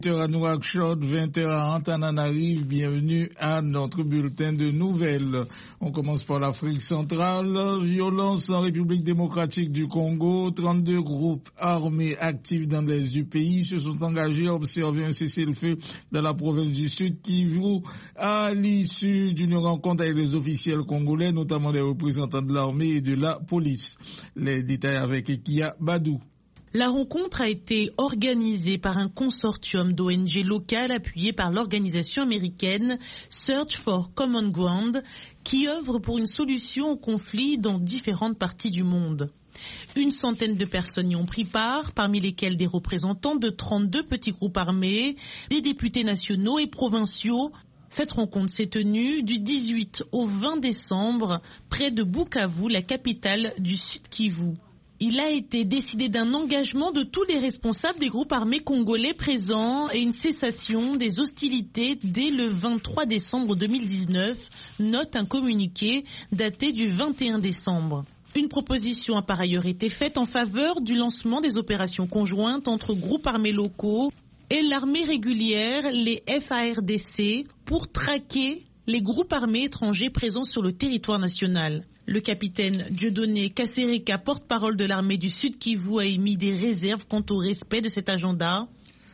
20h à Nouakchott, 20h à Antananarive, bienvenue à notre bulletin de nouvelles. On commence par l'Afrique centrale. Violence en République démocratique du Congo. 32 groupes armés actifs dans l'est du pays se sont engagés à observer un cessez-le-feu dans la province du Sud Kivu à l'issue d'une rencontre avec les officiels congolais, notamment les représentants de l'armée et de la police. Les détails avec Ekia Badou. La rencontre a été organisée par un consortium d'ONG locales appuyé par l'organisation américaine Search for Common Ground qui œuvre pour une solution au conflit dans différentes parties du monde. Une centaine de personnes y ont pris part, parmi lesquelles des représentants de 32 petits groupes armés, des députés nationaux et provinciaux. Cette rencontre s'est tenue du 18 au 20 décembre près de Bukavu, la capitale du Sud Kivu. Il a été décidé d'un engagement de tous les responsables des groupes armés congolais présents et une cessation des hostilités dès le 23 décembre 2019, note un communiqué daté du 21 décembre. Une proposition a par ailleurs été faite en faveur du lancement des opérations conjointes entre groupes armés locaux et l'armée régulière, les FARDC, pour traquer les groupes armés étrangers présents sur le territoire national. Le capitaine Dieudonné Kassereka, porte-parole de l'armée du Sud Kivu, a émis des réserves quant au respect de cet agenda.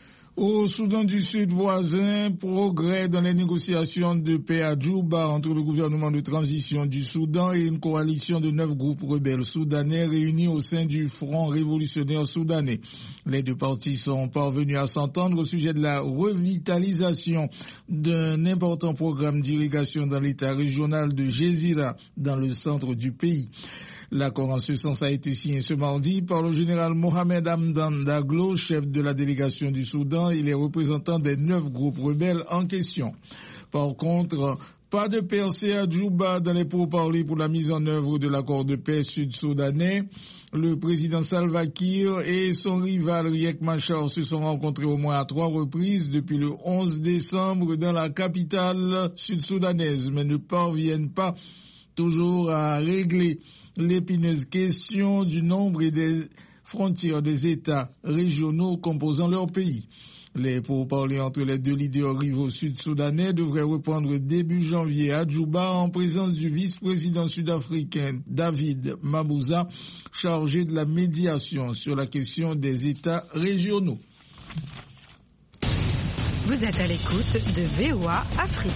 Au Soudan du Sud voisin, progrès dans les négociations de paix à Djouba entre le gouvernement de transition du Soudan et une coalition de 9 groupes rebelles soudanais réunis au sein du Front révolutionnaire soudanais. Les deux parties sont parvenus à s'entendre au sujet de la revitalisation d'un important programme d'irrigation dans l'état régional de Gézira, dans le centre du pays. L'accord en ce sens a été signé ce mardi par le général Mohamed Hamdan Daglo, chef de la délégation du Soudan, et les représentants des 9 groupes rebelles en question. Par contre, pas de percée à Djouba dans les pourparlers pour la mise en œuvre de l'accord de paix sud-soudanais. Le président Salva Kiir et son rival Riek Machar se sont rencontrés au moins à 3 reprises depuis le 11 décembre dans la capitale sud-soudanaise, mais ne parviennent pas toujours à régler l'épineuse question du nombre et des frontières des États régionaux composant leur pays. Les pourparlers entre les deux leaders rivaux sud-soudanais devraient reprendre début janvier à Djouba en présence du vice-président sud-africain David Mabuza, chargé de la médiation sur la question des États régionaux. Vous êtes à l'écoute de VOA Afrique.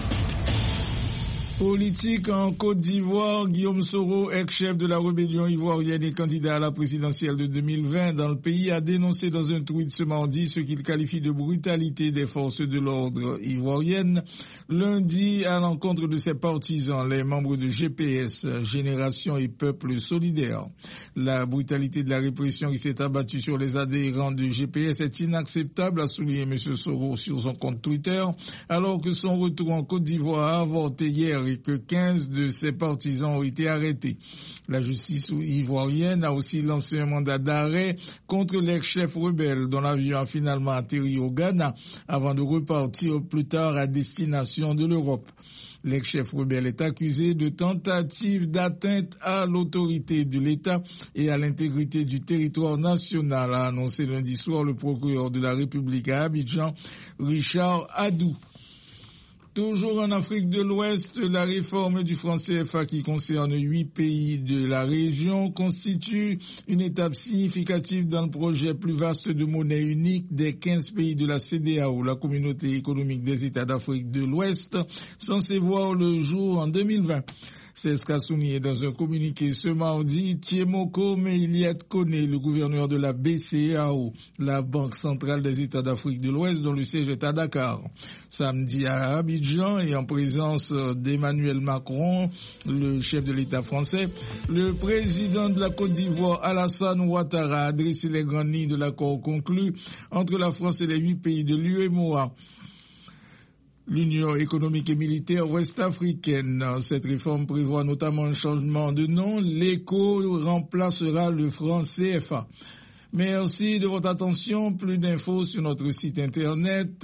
Politique en Côte d'Ivoire, Guillaume Soro, ex-chef de la rébellion ivoirienne et candidat à la présidentielle de 2020 dans le pays, a dénoncé dans un tweet ce mardi ce qu'il qualifie de brutalité des forces de l'ordre ivoiriennes. Lundi, à l'encontre de ses partisans, les membres de GPS, Génération et Peuple Solidaire. La brutalité de la répression qui s'est abattue sur les adhérents de GPS est inacceptable, a souligné M. Soro sur son compte Twitter, alors que son retour en Côte d'Ivoire a avorté hier et que 15 de ses partisans ont été arrêtés. La justice ivoirienne a aussi lancé un mandat d'arrêt contre l'ex-chef rebelle dont l'avion a finalement atterri au Ghana avant de repartir plus tard à destination de l'Europe. L'ex-chef rebelle est accusé de tentative d'atteinte à l'autorité de l'État et à l'intégrité du territoire national, a annoncé lundi soir le procureur de la République à Abidjan, Richard Adou. Toujours en Afrique de l'Ouest, la réforme du franc CFA qui concerne 8 pays de la région constitue une étape significative dans le projet plus vaste de monnaie unique des 15 pays de la CEDEAO, la communauté économique des États d'Afrique de l'Ouest, censé voir le jour en 2020. C'est ce qu'a souligné dans un communiqué ce mardi Thiemoko Meiliet Kone, le gouverneur de la BCEAO, la Banque centrale des États d'Afrique de l'Ouest, dont le siège est à Dakar. Samedi à Abidjan et en présence d'Emmanuel Macron, le chef de l'État français, le président de la Côte d'Ivoire, Alassane Ouattara, a adressé les grandes lignes de l'accord conclu entre la France et les 8 pays de l'UEMOA. L'Union économique et militaire ouest-africaine. Cette réforme prévoit notamment un changement de nom. L'ECO remplacera le franc CFA. Merci de votre attention. Plus d'infos sur notre site internet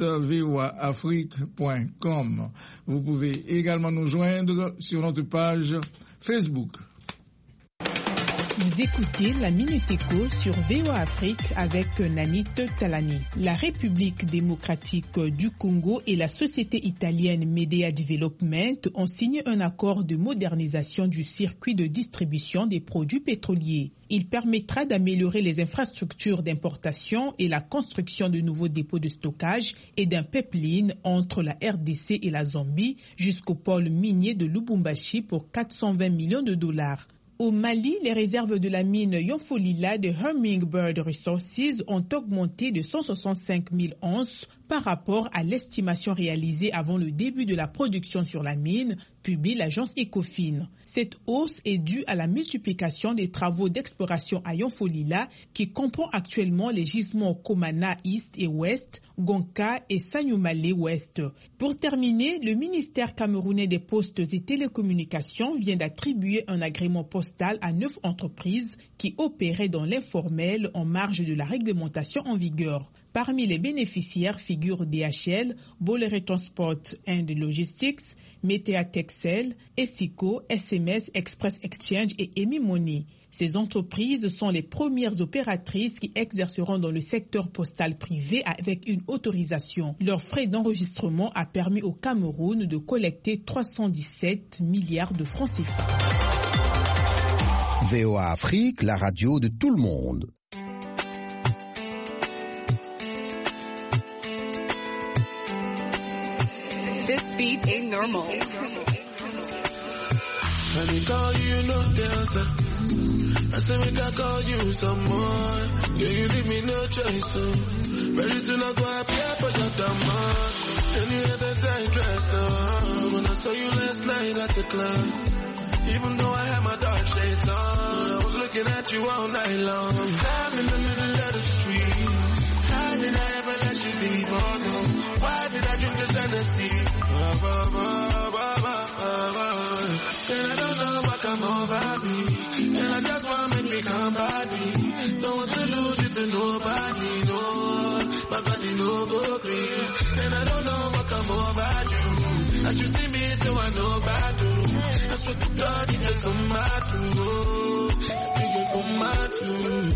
voaafrique.com. Vous pouvez également nous joindre sur notre page Facebook. Vous écoutez la Minute Éco sur VOA Afrique avec Nanit Talani. La République démocratique du Congo et la société italienne Medea Development ont signé un accord de modernisation du circuit de distribution des produits pétroliers. Il permettra d'améliorer les infrastructures d'importation et la construction de nouveaux dépôts de stockage et d'un pipeline entre la RDC et la Zambie jusqu'au pôle minier de Lubumbashi pour 420 millions de dollars. Au Mali, les réserves de la mine Yonfolila de Hummingbird Resources ont augmenté de 165 000 onces par rapport à l'estimation réalisée avant le début de la production sur la mine, publie l'agence Ecofin. Cette hausse est due à la multiplication des travaux d'exploration à Yonfolila qui comprend actuellement les gisements Komana East et Ouest, Gonka et Sanyumale Ouest. Pour terminer, le ministère camerounais des Postes et Télécommunications vient d'attribuer un agrément postal à 9 entreprises qui opéraient dans l'informel en marge de la réglementation en vigueur. Parmi les bénéficiaires figurent DHL, Bolloré Transport and Logistics, Metea Texel, Esico, SMS Express Exchange et Emi Money. Ces entreprises sont les premières opératrices qui exerceront dans le secteur postal privé avec une autorisation. Leur frais d'enregistrement a permis au Cameroun de collecter 317 milliards de francs CFA. VOA Afrique, la radio de tout le monde. This beat ain't normal. Let me call you, no dancer. I say we can call you some more. Yeah, you leave me no choice, so very soon I go appear for your demand. And you had that tight dress on when I saw you last night at the club. Even though I had my dark shades on, I was looking at you all night long. I'm in the middle of the street. How did I ever let you leave? Oh no, why did I drink this Tennessee? And I don't know what come over me. And I just want to make me come body. Don't want to lose it to nobody, no. My body no go green. And I don't know what come over you. As you see me, so I know about you. I swear to God, you can come out too. You can come out too.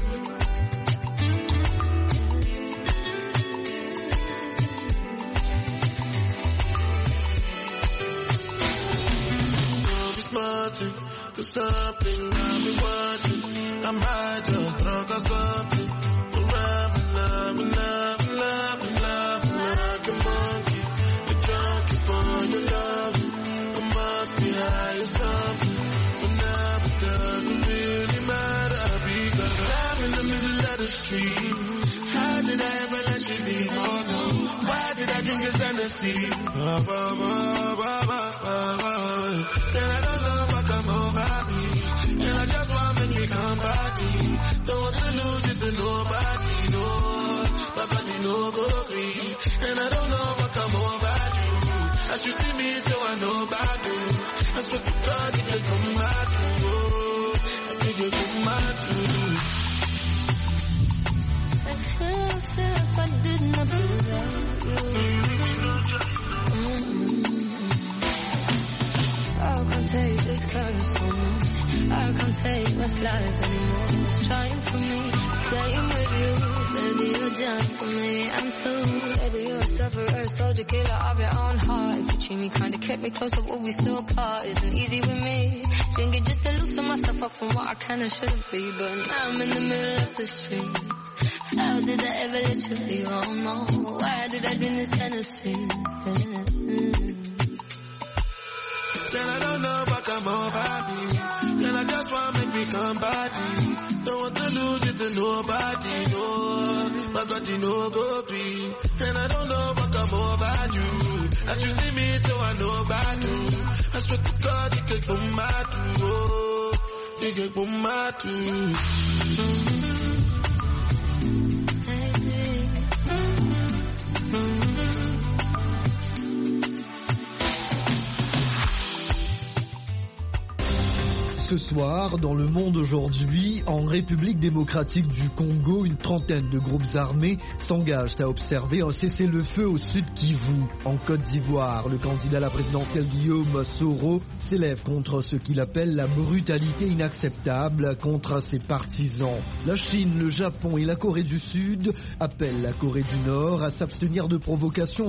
Cause something I've been watching. I might just drunk or something. Loving like a monkey. The junkie for your love. I must be high or something. But now it doesn't really matter because I'm in the middle of the street. How did I ever let you leave? Oh no. Why did I drink this Tennessee? Then I don't know what come over me. And I just want to make me come body. Don't want to lose it to nobody, no. My body no go green. And I don't know what come over you. As you see me, so I know about you. I swear to God, you can come back to you. I think you come back to you. I feel if I didn't abuse you. I can't take this curse so much. I can't take my slides anymore. It's trying for me, playing with you. Baby, you're done for me, I'm too. Baby, you're a sufferer, soldier, killer of your own heart. If you treat me kinda, kept me close, but we still apart. Isn't easy with me. Drinking just to loosen myself up from what I can and shouldn't be. But now I'm in the middle of the street. How did I ever let you leave? Oh no, why did I drink this Tennessee? Then I don't know what come over me. Then I just want to make me come body. Don't want to lose it to nobody, no. My body no go green. And I don't know what come over you. As you see me, so I know about you. I swear to God, you can come out too. Oh, you can come out too. Ce soir, dans Le Monde aujourd'hui, en République démocratique du Congo, une trentaine de groupes armés s'engagent à observer un cessez-le-feu au sud Kivu. En Côte d'Ivoire, le candidat à la présidentielle Guillaume Soro s'élève contre ce qu'il appelle la brutalité inacceptable contre ses partisans. La Chine, le Japon et la Corée du Sud appellent la Corée du Nord à s'abstenir de provocations